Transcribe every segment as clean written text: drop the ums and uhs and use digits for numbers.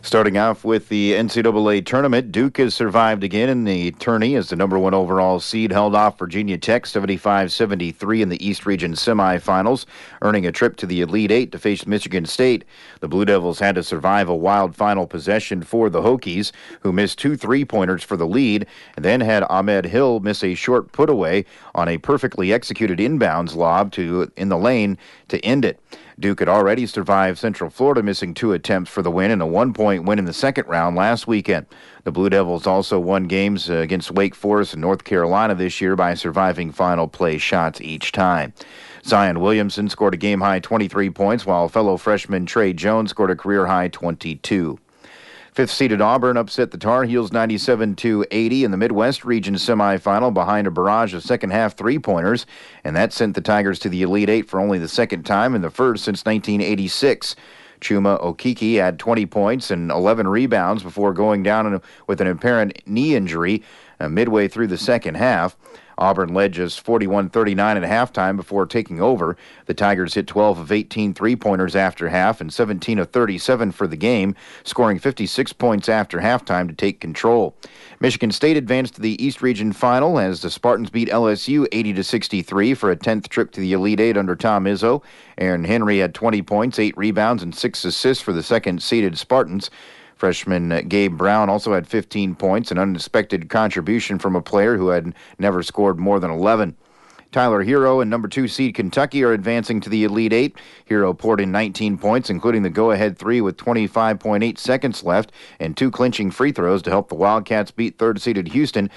Starting off with the NCAA tournament, Duke has survived again in the tourney as the number one overall seed held off Virginia Tech 75-73 in the East Region semifinals, earning a trip to the Elite Eight to face Michigan State. The Blue Devils had to survive a wild final possession for the Hokies, who missed 2 3-pointers for the lead, and then had Ahmed Hill miss a short put-away on a perfectly executed inbounds lob in the lane to end it. Duke had already survived Central Florida, missing 2 attempts for the win and a 1-point win in the second round last weekend. The Blue Devils also won games against Wake Forest and North Carolina this year by surviving final play shots each time. Zion Williamson scored a game-high 23 points, while fellow freshman Trey Jones scored a career-high 22. Fifth-seeded Auburn upset the Tar Heels 97-80 in the Midwest Region semifinal behind a barrage of second-half three-pointers, and that sent the Tigers to the Elite Eight for only the second time and the first since 1986. Chuma Okeke had 20 points and 11 rebounds before going down with an apparent knee injury midway through the second half. Auburn led just 41-39 at halftime before taking over. The Tigers hit 12 of 18 three-pointers after half and 17 of 37 for the game, scoring 56 points after halftime to take control. Michigan State advanced to the East Region Final as the Spartans beat LSU 80-63 for a 10th trip to the Elite Eight under Tom Izzo. Aaron Henry had 20 points, 8 rebounds, and 6 assists for the second-seeded Spartans. Freshman Gabe Brown also had 15 points, an unexpected contribution from a player who had never scored more than 11. Tyler Hero and number 2 seed Kentucky are advancing to the Elite Eight. Hero poured in 19 points, including the go-ahead 3 with 25.8 seconds left and 2 clinching free throws to help the Wildcats beat third-seeded Houston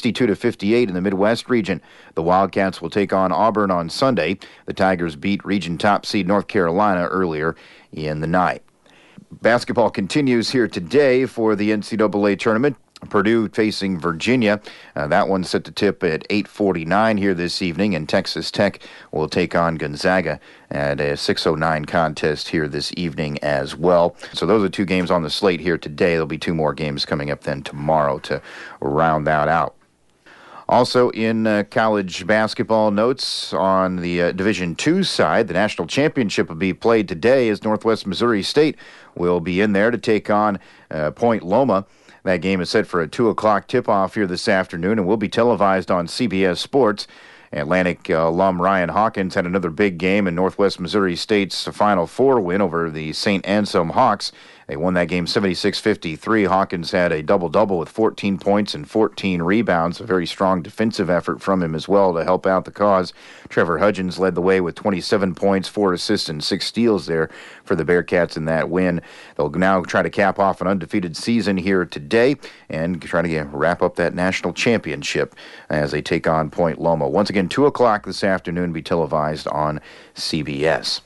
62-58 in the Midwest region. The Wildcats will take on Auburn on Sunday. The Tigers beat region top seed North Carolina earlier in the night. Basketball continues here today for the NCAA tournament. Purdue facing Virginia. That one's set to tip at 8:49 here this evening, and Texas Tech will take on Gonzaga at a 6:09 contest here this evening as well. So those are 2 games on the slate here today. There'll be 2 more games coming up then tomorrow to round that out. Also in college basketball notes on the Division II side, the national championship will be played today as Northwest Missouri State will be in there to take on Point Loma. That game is set for a 2 o'clock tip-off here this afternoon and will be televised on CBS Sports. Atlantic alum Ryan Hawkins had another big game in Northwest Missouri State's Final Four win over the St. Anselm Hawks. They won that game 76-53. Hawkins had a double-double with 14 points and 14 rebounds. A very strong defensive effort from him as well to help out the cause. Trevor Hudgens led the way with 27 points, 4 assists, and 6 steals there for the Bearcats in that win. They'll now try to cap off an undefeated season here today and try to wrap up that national championship as they take on Point Loma. Once again, 2 o'clock this afternoon, be televised on CBS.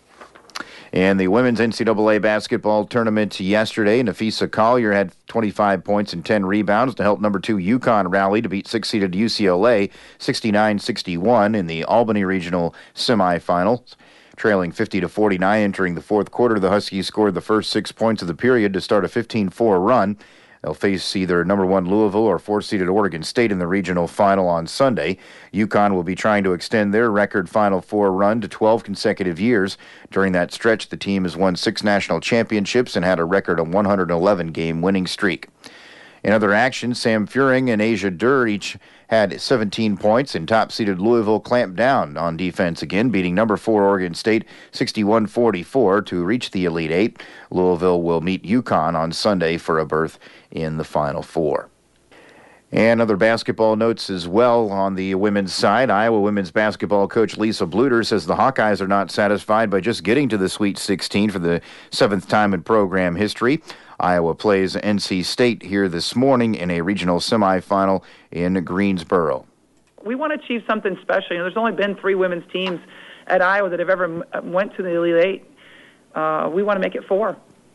And the women's NCAA basketball tournament yesterday, Nafisa Collier had 25 points and 10 rebounds to help number 2 UConn rally to beat 6-seeded UCLA 69-61 in the Albany Regional semifinals. Trailing 50-49 entering the fourth quarter, the Huskies scored the first 6 points of the period to start a 15-4 run. They'll face either number 1 Louisville or 4th-seeded Oregon State in the regional final on Sunday. UConn will be trying to extend their record Final Four run to 12 consecutive years. During that stretch, the team has won 6 national championships and had a record of 111-game winning streak. In other action, Sam Furing and Asia Durr each had 17 points, and top-seeded Louisville clamped down on defense again, beating number 4 Oregon State 61-44 to reach the Elite Eight. Louisville will meet UConn on Sunday for a berth in the Final Four. And other basketball notes as well on the women's side. Iowa women's basketball coach Lisa Bluter says the Hawkeyes are not satisfied by just getting to the Sweet 16 for the 7th time in program history. Iowa plays NC State here this morning in a regional semifinal in Greensboro. We want to achieve something special. You know, there's only been 3 women's teams at Iowa that have ever went to the Elite Eight. We want to make it 4.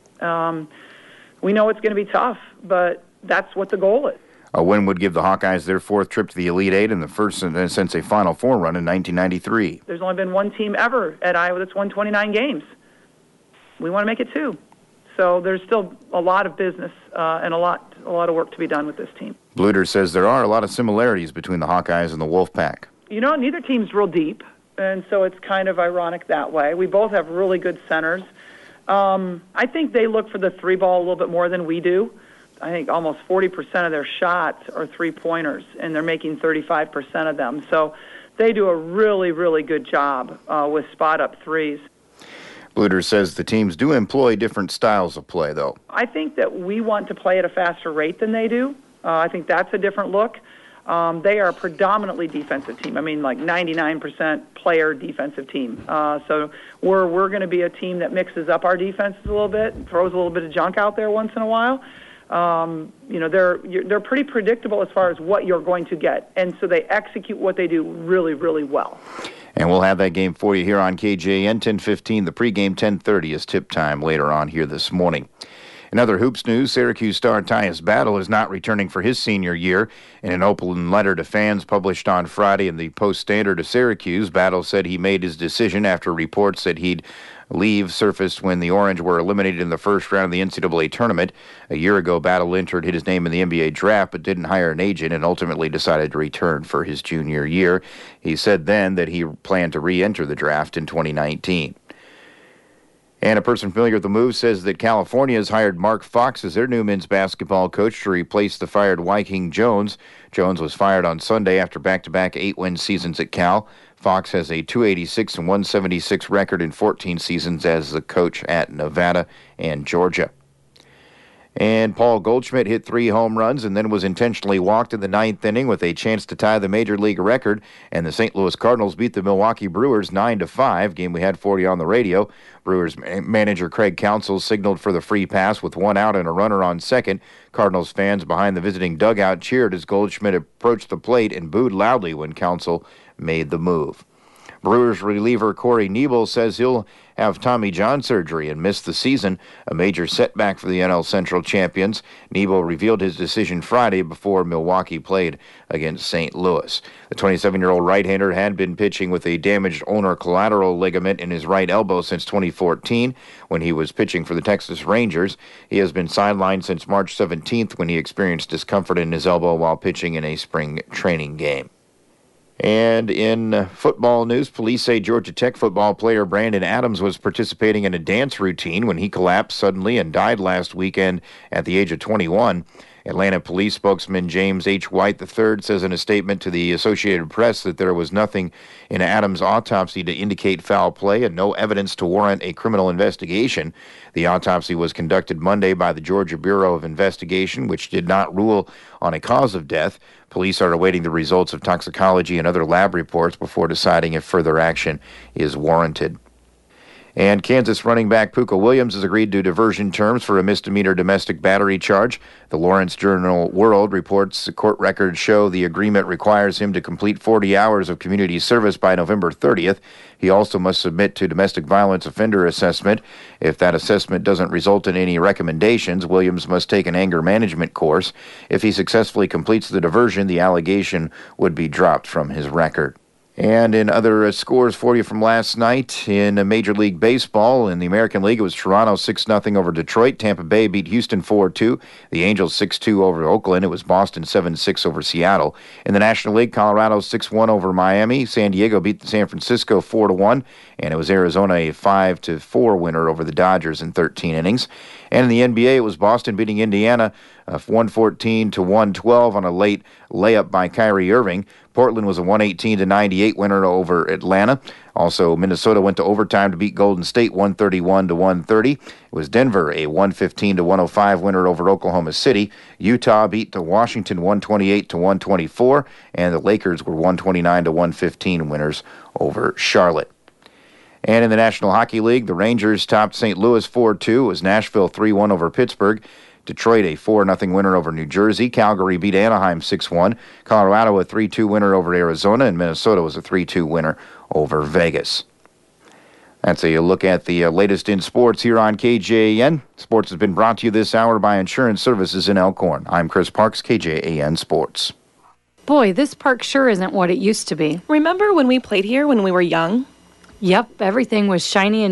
We know it's going to be tough, but that's what the goal is. A win would give the Hawkeyes their 4th trip to the Elite Eight and the first since a Final Four run in 1993. There's only been 1 team ever at Iowa that's won 29 games. We want to make it 2. So there's still a lot of business and a lot of work to be done with this team. Bluter says there are a lot of similarities between the Hawkeyes and the Wolfpack. You know, neither team's real deep, and so it's kind of ironic that way. We both have really good centers. I think they look for the three ball a little bit more than we do. I think almost 40% of their shots are three-pointers, and they're making 35% of them. So they do a really, really good job with spot-up threes. Bluder says the teams do employ different styles of play, though. I think that we want to play at a faster rate than they do. I think that's a different look. They are a predominantly defensive team. I mean, like 99% player defensive team. So we're going to be a team that mixes up our defenses a little bit, and throws a little bit of junk out there once in a while. They're pretty predictable as far as what you're going to get, and so they execute what they do really, really well. And we'll have that game for you here on KJN 10:15. The pregame 10:30 is tip time later on here this morning. In other hoops news, Syracuse star Tyus Battle is not returning for his senior year. In an open letter to fans published on Friday in the Post-Standard of Syracuse, Battle said he made his decision after reports that he'd leave surfaced when the Orange were eliminated in the first round of the NCAA tournament. A year ago, Battle entered his name in the NBA draft but didn't hire an agent and ultimately decided to return for his junior year. He said then that he planned to re-enter the draft in 2019. And a person familiar with the move says that California has hired Mark Fox as their new men's basketball coach to replace the fired Wyking Jones. Jones was fired on Sunday after back-to-back 8-win seasons at Cal. Fox has a 286 and 176 record in 14 seasons as the coach at Nevada and Georgia. And Paul Goldschmidt hit 3 home runs and then was intentionally walked in the 9th inning with a chance to tie the Major League record. And the St. Louis Cardinals beat the Milwaukee Brewers 9-5, game we had 40 on the radio. Brewers manager Craig Counsell signaled for the free pass with 1 out and a runner on second. Cardinals fans behind the visiting dugout cheered as Goldschmidt approached the plate and booed loudly when Counsell made the move. Brewers reliever Corey Knebel says he'll have Tommy John surgery and miss the season, a major setback for the NL Central champions. Knebel revealed his decision Friday before Milwaukee played against St. Louis. The 27-year-old right-hander had been pitching with a damaged ulnar collateral ligament in his right elbow since 2014 when he was pitching for the Texas Rangers. He has been sidelined since March 17th when he experienced discomfort in his elbow while pitching in a spring training game. And in football news, police say Georgia Tech football player Brandon Adams was participating in a dance routine when he collapsed suddenly and died last weekend at the age of 21. Atlanta police spokesman James H. White III says in a statement to the Associated Press that there was nothing in Adams' autopsy to indicate foul play and no evidence to warrant a criminal investigation. The autopsy was conducted Monday by the Georgia Bureau of Investigation, which did not rule on a cause of death. Police are awaiting the results of toxicology and other lab reports before deciding if further action is warranted. And Kansas running back Pooka Williams has agreed to diversion terms for a misdemeanor domestic battery charge. The Lawrence Journal-World reports the court records show the agreement requires him to complete 40 hours of community service by November 30th. He also must submit to domestic violence offender assessment. If that assessment doesn't result in any recommendations, Williams must take an anger management course. If he successfully completes the diversion, the allegation would be dropped from his record. And in other scores for you from last night, in Major League Baseball, in the American League, it was Toronto 6-0 over Detroit. Tampa Bay beat Houston 4-2. The Angels 6-2 over Oakland. It was Boston 7-6 over Seattle. In the National League, Colorado 6-1 over Miami. San Diego beat San Francisco 4-1. And it was Arizona a 5-4 winner over the Dodgers in 13 innings. And in the NBA, it was Boston beating Indiana 114-112 on a late layup by Kyrie Irving. Portland was a 118-98 winner over Atlanta. Also, Minnesota went to overtime to beat Golden State 131-130. It was Denver a 115-105 winner over Oklahoma City. Utah beat Washington 128-124, and the Lakers were 129-115 winners over Charlotte. And in the National Hockey League, the Rangers topped St. Louis 4-2. It was Nashville 3-1 over Pittsburgh. Detroit a 4-0 winner over New Jersey. Calgary beat Anaheim 6-1. Colorado a 3-2 winner over Arizona. And Minnesota was a 3-2 winner over Vegas. That's a look at the latest in sports here on KJAN. Sports has been brought to you this hour by Insurance Services in Elkhorn. I'm Chris Parks, KJAN Sports. Boy, this park sure isn't what it used to be. Remember when we played here when we were young? Yep, everything was shiny and